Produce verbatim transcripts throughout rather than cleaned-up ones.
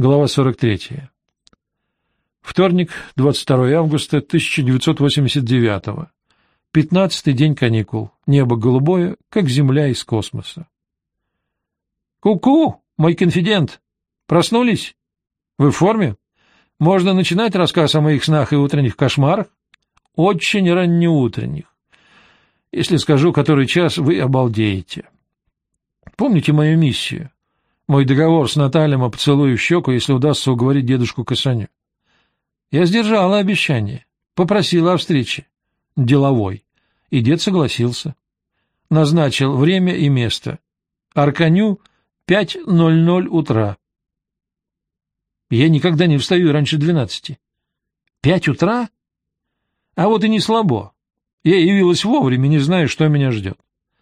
Глава сорок третья. Вторник, двадцать второе августа тысяча девятьсот восемьдесят девятого. Пятнадцатый день каникул. Небо голубое, как земля из космоса. «Ку-ку, мой конфидент! Проснулись? Вы в форме? Можно начинать рассказ о моих снах и утренних кошмарах? Очень раннеутренних. Если скажу, который час, вы обалдеете. Помните мою миссию? Мой договор с Натальем о поцелуе в щеку, если удастся уговорить дедушку Касаню. Я сдержала обещание, попросила о встрече. Деловой. И дед согласился. Назначил время и место. Арканю, пять ноль ноль утра. Я никогда не встаю раньше двенадцати. Пять утра? А вот и не слабо. Я явилась вовремя, не зная, что меня ждет.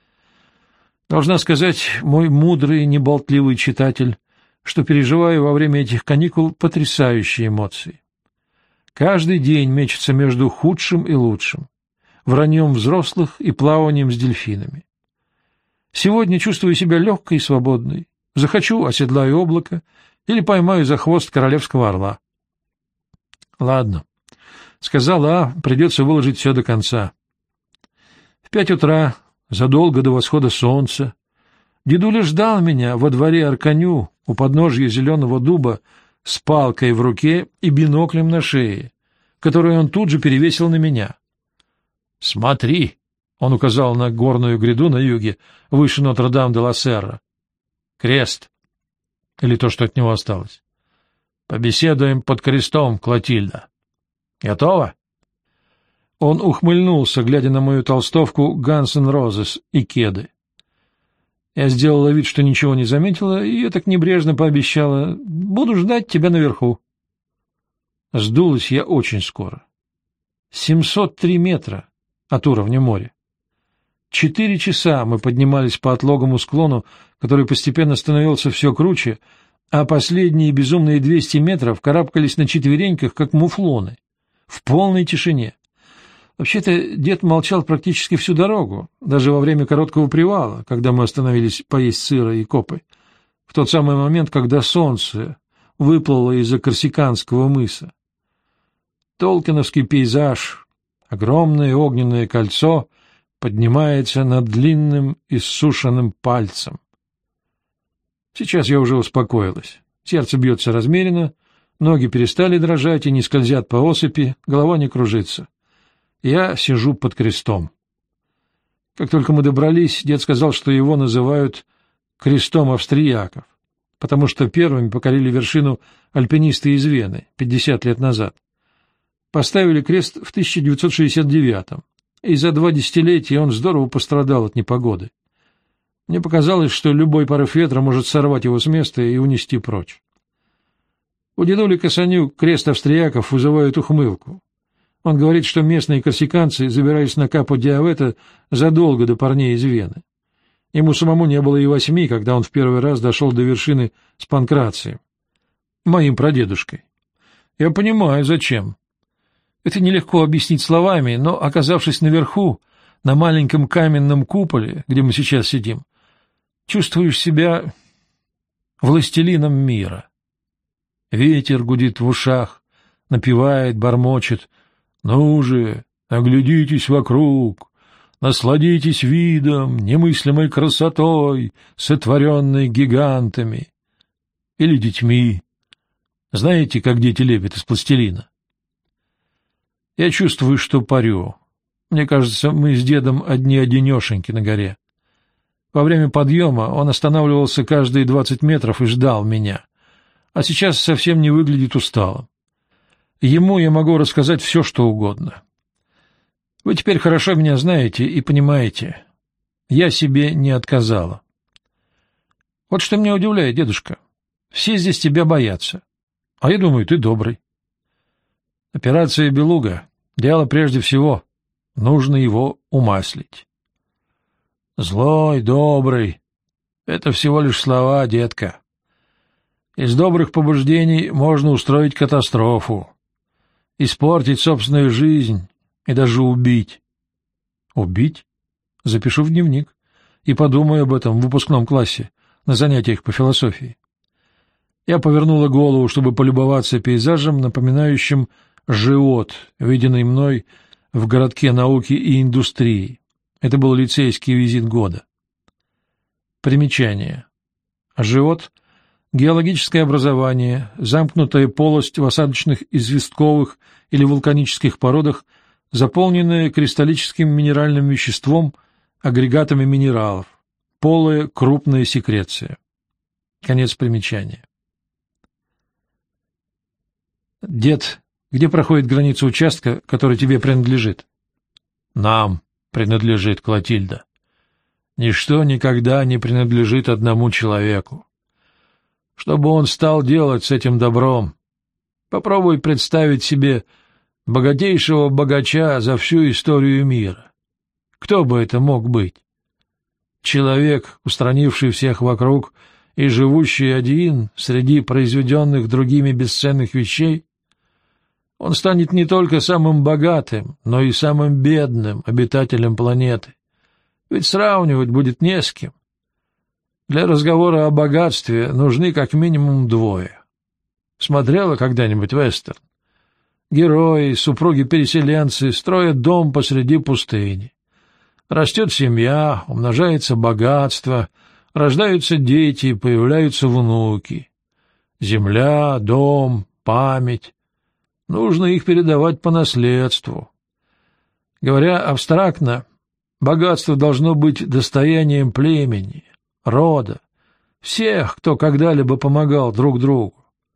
Должна сказать, мой мудрый, неболтливый читатель, что переживаю во время этих каникул потрясающие эмоции. Каждый день мечется между худшим и лучшим, враньем взрослых и плаванием с дельфинами. Сегодня чувствую себя легкой и свободной. Захочу — оседлаю облако или поймаю за хвост королевского орла. Ладно, сказала А, придется выложить все до конца. В пять утра, задолго до восхода солнца, дедуля ждал меня во дворе Арканю у подножья зеленого дуба с палкой в руке и биноклем на шее, который он тут же перевесил на меня. — Смотри! — он указал на горную гряду на юге, выше Нотр-Дам-де-ла-Серра. — Крест. Или то, что от него осталось. — Побеседуем под крестом, Клотильда. — Готово? Он ухмыльнулся, глядя на мою толстовку Guns N' Roses и кеды. Я сделала вид, что ничего не заметила, и я так небрежно пообещала: «Буду ждать тебя наверху». Сдулась я очень скоро. семьсот три метра от уровня моря. Четыре часа мы поднимались по отлогому склону, который постепенно становился все круче, а последние безумные двести метров карабкались на четвереньках, как муфлоны, в полной тишине. Вообще-то дед молчал практически всю дорогу, даже во время короткого привала, когда мы остановились поесть сыра и копы, в тот самый момент, когда солнце выплыло из-за Корсиканского мыса. Толкиновский пейзаж, огромное огненное кольцо, поднимается над длинным иссушенным пальцем. Сейчас я уже успокоилась. Сердце бьется размеренно, ноги перестали дрожать и не скользят по осыпи, голова не кружится. Я сижу под крестом. Как только мы добрались, дед сказал, что его называют крестом австрияков, потому что первыми покорили вершину альпинисты из Вены пятьдесят лет назад. Поставили крест в тысяча девятьсот шестьдесят девятом, и за два десятилетия он здорово пострадал от непогоды. Мне показалось, что любой порыв ветра может сорвать его с места и унести прочь. У дедули Касаню крест австрияков вызывает ухмылку. Он говорит, что местные корсиканцы забирались на Капо-Диавето задолго до парней из Вены. Ему самому не было и восьми, когда он в первый раз дошел до вершины с Панкрацием, моим прадедушкой. Я понимаю, зачем. Это нелегко объяснить словами, но, оказавшись наверху, на маленьком каменном куполе, где мы сейчас сидим, чувствуешь себя властелином мира. Ветер гудит в ушах, напевает, бормочет: «Ну же, оглядитесь вокруг, насладитесь видом, немыслимой красотой, сотворенной гигантами» или детьми. Знаете, как дети лепят из пластилина? Я чувствую, что парю. Мне кажется, мы с дедом одни-одинешеньки на горе. Во время подъема он останавливался каждые двадцать метров и ждал меня, а сейчас совсем не выглядит усталым. Ему я могу рассказать все, что угодно. Вы теперь хорошо меня знаете и понимаете. Я себе не отказала. Вот что меня удивляет, дедушка. Все здесь тебя боятся. А я думаю, ты добрый. Операция «Белуга» — дело прежде всего. Нужно его умаслить. Злой, добрый — это всего лишь слова, детка. Из добрых побуждений можно устроить катастрофу, испортить собственную жизнь и даже убить. Убить? Запишу в дневник и подумаю об этом в выпускном классе на занятиях по философии. Я повернула голову, чтобы полюбоваться пейзажем, напоминающим живот, виденный мной в городке науки и индустрии. Это был лицейский визит года. Примечание. Живот — геологическое образование, замкнутая полость в осадочных известковых или вулканических породах, заполненная кристаллическим минеральным веществом, агрегатами минералов, полая крупная секреция. Конец примечания. Дед, где проходит граница участка, который тебе принадлежит? Нам принадлежит, Клотильда. Ничто никогда не принадлежит одному человеку. Что бы он стал делать с этим добром? Попробуй представить себе богатейшего богача за всю историю мира. Кто бы это мог быть? Человек, устранивший всех вокруг и живущий один среди произведенных другими бесценных вещей? Он станет не только самым богатым, но и самым бедным обитателем планеты. Ведь сравнивать будет не с кем. Для разговора о богатстве нужны как минимум двое. Смотрела когда-нибудь вестерн? Герои, супруги-переселенцы строят дом посреди пустыни. Растет семья, умножается богатство, рождаются дети и появляются внуки. Земля, дом, память. Нужно их передавать по наследству. Говоря абстрактно, богатство должно быть достоянием племени, рода, всех, кто когда-либо помогал друг другу.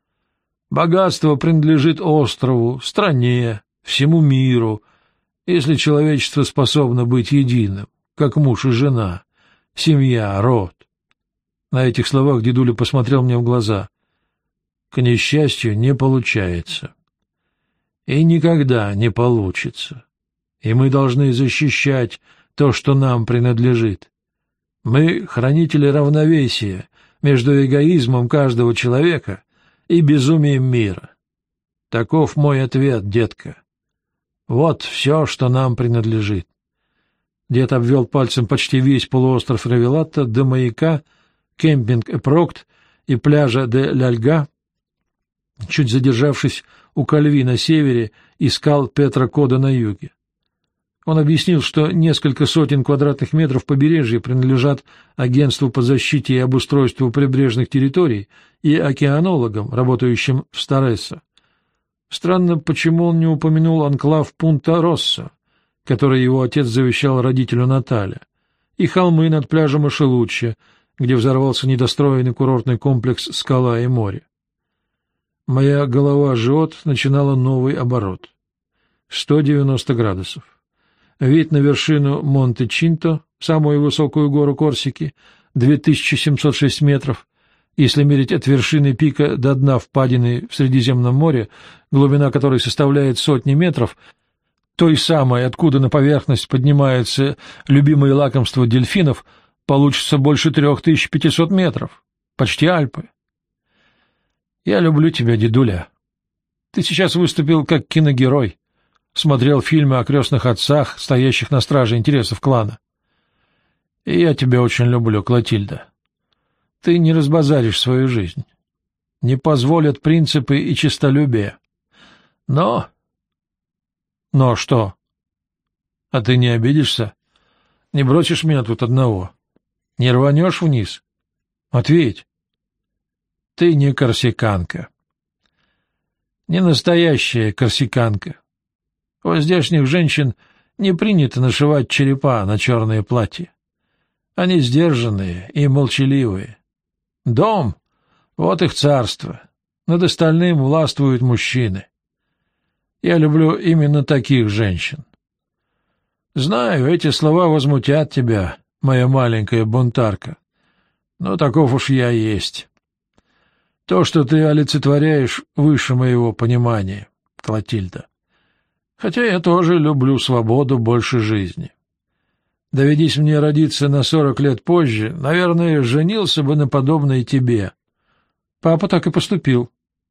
Богатство принадлежит острову, стране, всему миру, если человечество способно быть единым, как муж и жена, семья, род. На этих словах дедуля посмотрел мне в глаза. К несчастью, не получается. И никогда не получится. И мы должны защищать то, что нам принадлежит. Мы — хранители равновесия между эгоизмом каждого человека и безумием мира. Таков мой ответ, детка. Вот все, что нам принадлежит. Дед обвел пальцем почти весь полуостров Равелатта до маяка, кемпинг Эпрокт и пляжа де Ляльга. Чуть задержавшись у Кальви на севере, искал Петра Кода на юге. Он объяснил, что несколько сотен квадратных метров побережья принадлежат Агентству по защите и обустройству прибрежных территорий и океанологам, работающим в Старессо. Странно, почему он не упомянул анклав Пунта-Россо, который его отец завещал родителю Натале, и холмы над пляжем Ашелуччо, где взорвался недостроенный курортный комплекс «Скала и море». Моя голова-живот начинала новый оборот. сто девяносто градусов. Вид на вершину Монте-Чинто, самую высокую гору Корсики, две тысячи семьсот шесть метров, если мерить от вершины пика до дна впадины в Средиземном море, глубина которой составляет сотни метров, той самой, откуда на поверхность поднимается любимое лакомство дельфинов, получится больше трех тысяч пятисот метров, почти Альпы. Я люблю тебя, дедуля. Ты сейчас выступил как киногерой, смотрел фильмы о крестных отцах, стоящих на страже интересов клана. И я тебя очень люблю, Клотильда. Ты не разбазаришь свою жизнь. Не позволят принципы и честолюбие. Но... Но что? А ты не обидишься? Не бросишь меня тут одного? Не рванешь вниз? Ответь. Ты не корсиканка. Не настоящая корсиканка. У здешних женщин не принято нашивать черепа на черные платья. Они сдержанные и молчаливые. Дом — вот их царство. Над остальным властвуют мужчины. Я люблю именно таких женщин. Знаю, эти слова возмутят тебя, моя маленькая бунтарка, но таков уж я есть. То, что ты олицетворяешь, выше моего понимания, Клотильда. Хотя я тоже люблю свободу больше жизни. Доведись мне родиться на сорок лет позже, наверное, женился бы на подобной тебе. Папа так и поступил.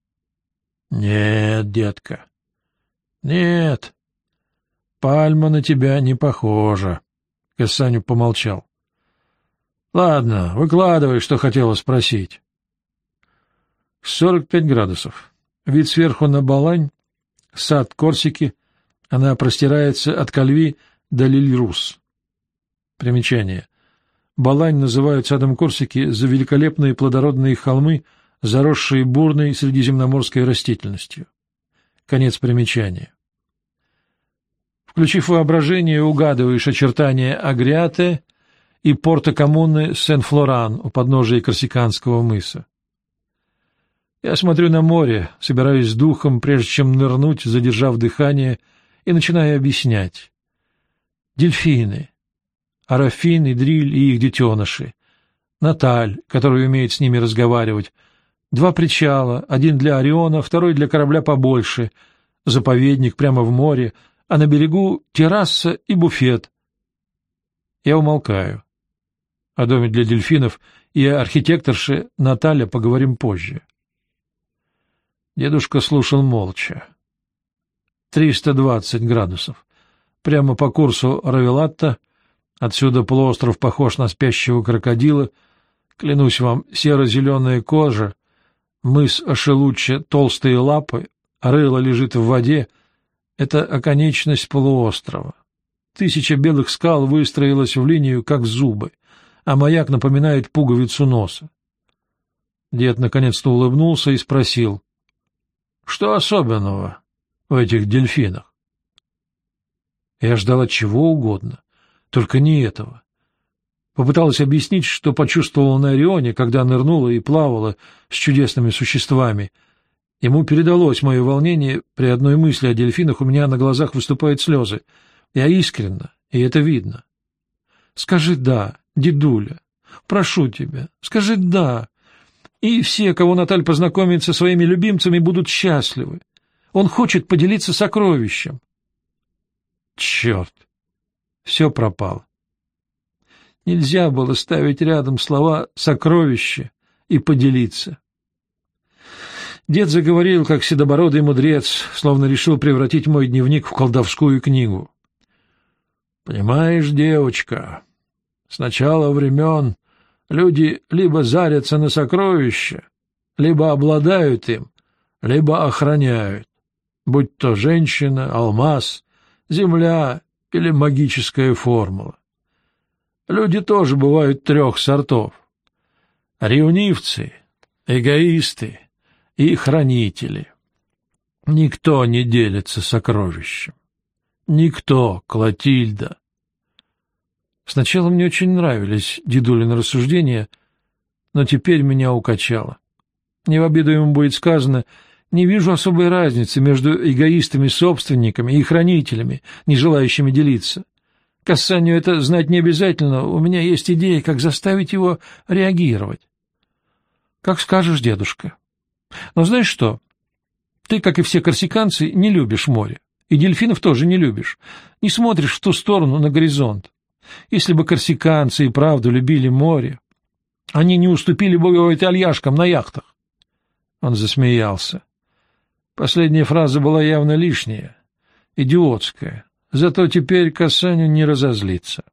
Нет, детка, нет, пальма на тебя не похожа. Касаню помолчал. Ладно, выкладывай, что хотела спросить. сорок пять градусов. Вид сверху на Балань, сад Корсики, она простирается от Кальви до Лиль-Рус. Примечание. Балань называют садом Корсики за великолепные плодородные холмы, заросшие бурной средиземноморской растительностью. Конец примечания. Включив воображение, угадываешь очертания Агриате и порта коммуны Сен-Флоран у подножия Корсиканского мыса. Я смотрю на море, собираюсь с духом, прежде чем нырнуть, задержав дыхание, и начинаю объяснять. Дельфины, Арафин и Дриль и их детеныши, Наталь, которая умеет с ними разговаривать, два причала, один для Ориона, второй для корабля побольше, заповедник прямо в море, а на берегу терраса и буфет. Я умолкаю. О доме для дельфинов и о архитекторше Наталья поговорим позже. Дедушка слушал молча. триста двадцать градусов. Прямо по курсу Равелатта, отсюда полуостров похож на спящего крокодила. Клянусь вам, серо-зеленая кожа, мыс Ашелучча, толстые лапы, рыло лежит в воде. Это оконечность полуострова. Тысяча белых скал выстроилась в линию, как зубы, а маяк напоминает пуговицу носа. Дед наконец-то улыбнулся и спросил, что особенного в этих дельфинах? Я ждал от чего угодно, только не этого. Попыталась объяснить, что почувствовала на Орионе, когда нырнула и плавала с чудесными существами. Ему передалось мое волнение, при одной мысли о дельфинах у меня на глазах выступают слезы. Я искренна, и это видно. Скажи «да», дедуля, прошу тебя, скажи «да». И все, кого Наталь познакомит со своими любимцами, будут счастливы. Он хочет поделиться сокровищем. Черт! Все пропало. Нельзя было ставить рядом слова «сокровище» и «поделиться». Дед заговорил, как седобородый мудрец, словно решил превратить мой дневник в колдовскую книгу. «Понимаешь, девочка, с начала времен люди либо зарятся на сокровища, либо обладают им, либо охраняют, будь то женщина, алмаз, земля или магическая формула. Люди тоже бывают трех сортов. Ревнивцы, эгоисты и хранители. Никто не делится сокровищем. Никто, Клотильда. Сначала мне очень нравились дедулины рассуждения, но теперь меня укачало. Не в обиду ему будет сказано, не вижу особой разницы между эгоистами-собственниками и хранителями, не желающими делиться. Кассанию это знать не обязательно, у меня есть идея, как заставить его реагировать. Как скажешь, дедушка. Но знаешь что? Ты, как и все корсиканцы, не любишь море, и дельфинов тоже не любишь, не смотришь в ту сторону на горизонт. Если бы корсиканцы и правду любили море, они не уступили бы итальяшкам на яхтах. Он засмеялся. Последняя фраза была явно лишняя, идиотская, зато теперь Кассанию не разозлится.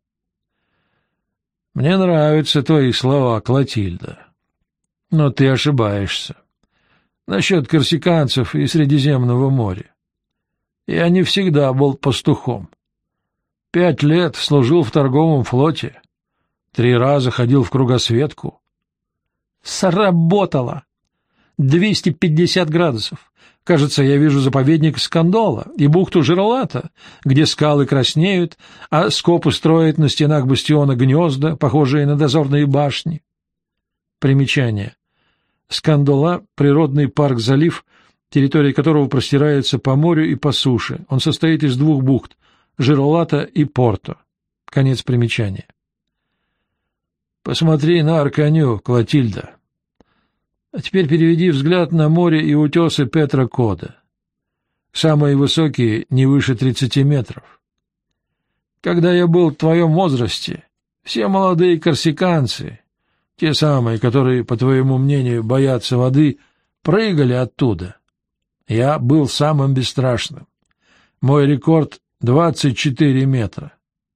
Мне нравятся твои слова, Клотильда, но ты ошибаешься насчет корсиканцев и Средиземного моря. Я не всегда был пастухом. Пять лет служил в торговом флоте, три раза ходил в кругосветку. Сработало! двести пятьдесят градусов. Кажется, я вижу заповедник Скандола и бухту Жиролата, где скалы краснеют, а скопы строят на стенах бастиона гнезда, похожие на дозорные башни. Примечание. Скандола — природный парк-залив, территория которого простирается по морю и по суше. Он состоит из двух бухт — Жиролата и Порто. Конец примечания. Посмотри на Арканью, Клотильда. А теперь переведи взгляд на море и утесы Петра Кода. Самые высокие не выше тридцати метров. Когда я был в твоем возрасте, все молодые корсиканцы, те самые, которые, по твоему мнению, боятся воды, прыгали оттуда. Я был самым бесстрашным. Мой рекорд — двадцать четыре метра.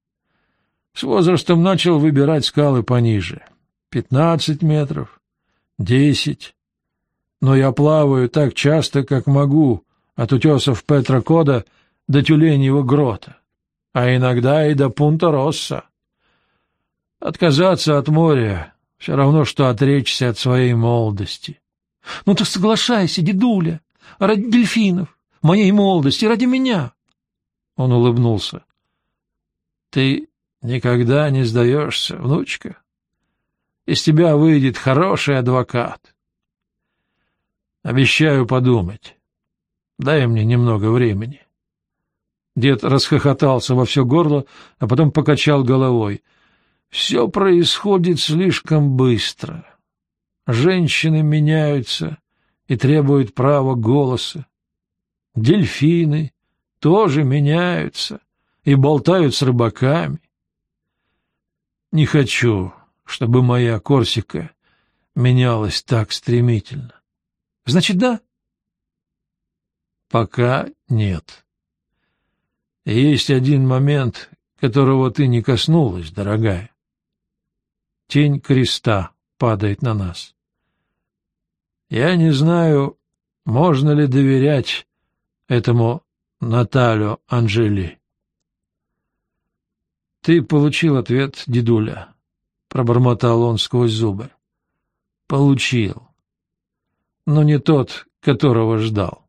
С возрастом начал выбирать скалы пониже. Пятнадцать метров. Десять. но я плаваю так часто, как могу, от утесов Петра-Кода до Тюленьего грота, а иногда и до Пунта-Росса. Отказаться от моря — все равно, что отречься от своей молодости. — Ну так соглашайся, дедуля, ради дельфинов, моей молодости, ради меня. Он улыбнулся. — Ты никогда не сдаешься, внучка. Из тебя выйдет хороший адвокат. Обещаю подумать. Дай мне немного времени. Дед расхохотался во все горло, а потом покачал головой. Все происходит слишком быстро. Женщины меняются и требуют права голоса. Дельфины тоже меняются и болтают с рыбаками. Не хочу, чтобы моя Корсика менялась так стремительно. Значит, да? Пока нет. Есть один момент, которого ты не коснулась, дорогая. Тень креста падает на нас. Я не знаю, можно ли доверять этому Наталью Анжели. — Ты получил ответ, дедуля, — пробормотал он сквозь зубы. — Получил. Но не тот, которого ждал.